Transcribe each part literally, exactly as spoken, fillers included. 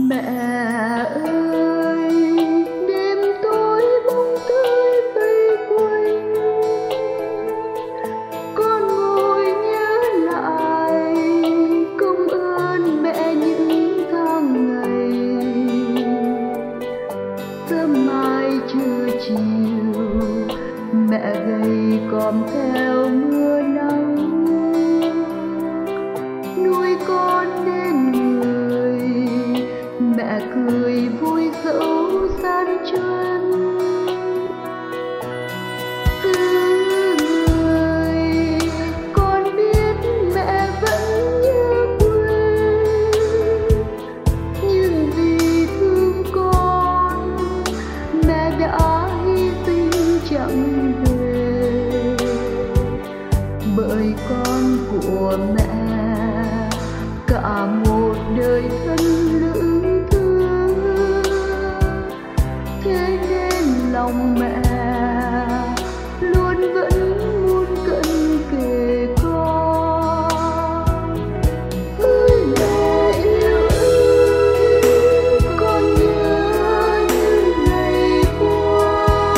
Mẹ ơi, đêm tối bóng tươi vây quanh, con ngồi nhớ lại công ơn mẹ những tháng ngày. Sớm mai trưa chiều mẹ gầy còm theo mưa nắng, nuôi con nên người mẹ cười vui dẫu gian truân. Từ người con biết mẹ vẫn nhớ quê, nhưng vì thương con mẹ đã hy sinh chẳng về. Bởi con của mẹ cả một đời thân lữ thương, thế nên lòng mẹ luôn vẫn muôn cận kề con. Ơi mẹ yêu ơi, con nhớ những ngày qua,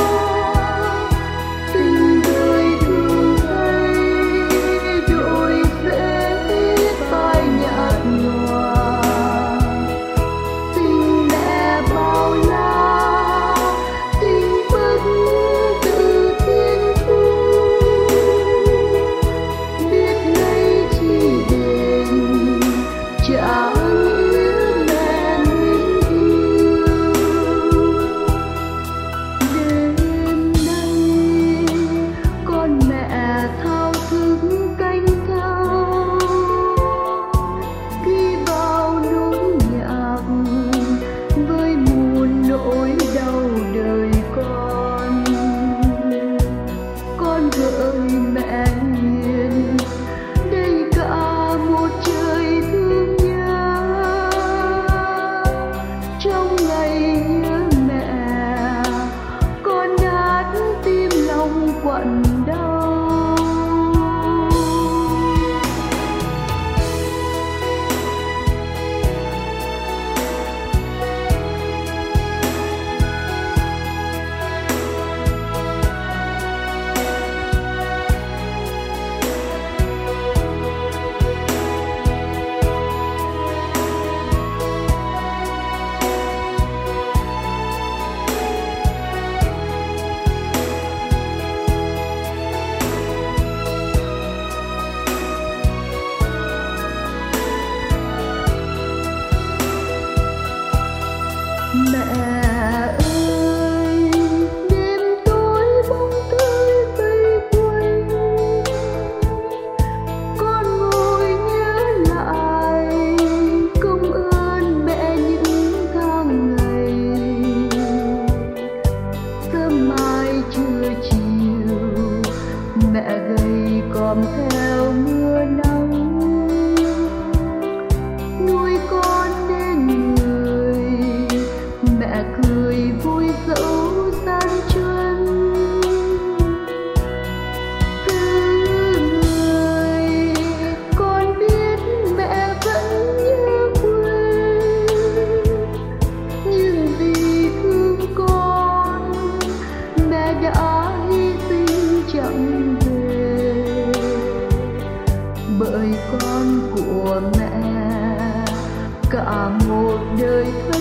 tình đời thương thay đổi dễ phai nhạt nhòa. Tình mẹ bao la, tình bất từ thiên thu, biết lấy chi đền trả nghĩa mẹ mến yêu. Đêm nay con mẹ thao thức canh thao, ghi bao nỗi nhạc với muôn nỗi đau đời con. Con gửi mẹ hiền đây cả một trời thương nhớ. Trong ngày nhớ mẹ con hát tim lòng quặn đau. Mẹ ơi, đêm tối bóng tươi vây quanh, con ngồi nhớ lại công ơn mẹ những tháng ngày. Sớm mai trưa chiều mẹ gầy còm theo mưa nắng, nuôi con nên người mẹ cười vui dẫu gian truân. Từ người con biết mẹ vẫn nhớ quê, nhưng vì thương con mẹ đã hy sinh chẳng về. Bởi con của mẹ cả một đời thân